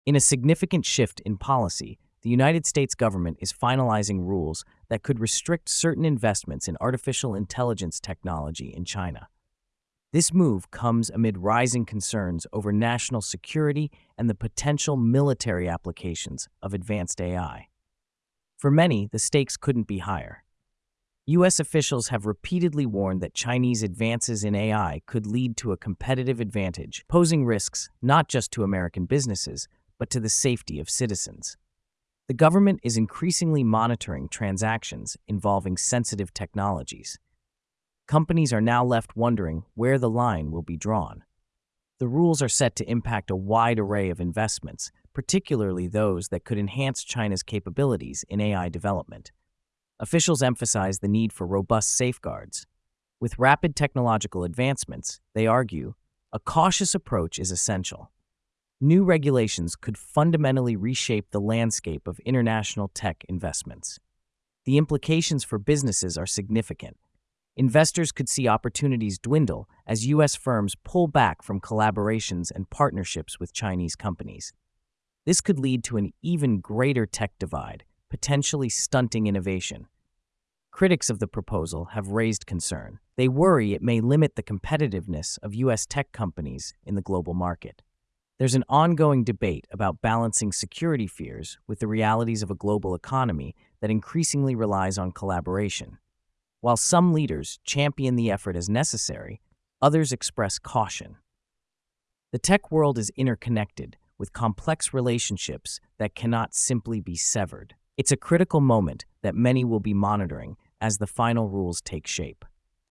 In a significant shift in policy, the United States government is finalizing rules that could restrict certain investments in artificial intelligence technology in China. This move comes amid rising concerns over national security and the potential military applications of advanced AI. For many, the stakes couldn't be higher. U.S. officials have repeatedly warned that Chinese advances in AI could lead to a competitive advantage, posing risks not just to American businesses, but to the safety of citizens. The government is increasingly monitoring transactions involving sensitive technologies. Companies are now left wondering where the line will be drawn. The rules are set to impact a wide array of investments, particularly those that could enhance China's capabilities in AI development. Officials emphasize the need for robust safeguards. With rapid technological advancements, they argue, a cautious approach is essential. New regulations could fundamentally reshape the landscape of international tech investments. The implications for businesses are significant. Investors could see opportunities dwindle as U.S. firms pull back from collaborations and partnerships with Chinese companies. This could lead to an even greater tech divide, potentially stunting innovation. Critics of the proposal have raised concern. They worry it may limit the competitiveness of U.S. tech companies in the global market. There's an ongoing debate about balancing security fears with the realities of a global economy that increasingly relies on collaboration. While some leaders champion the effort as necessary, others express caution. The tech world is interconnected, with complex relationships that cannot simply be severed. It's a critical moment that many will be monitoring as the final rules take shape.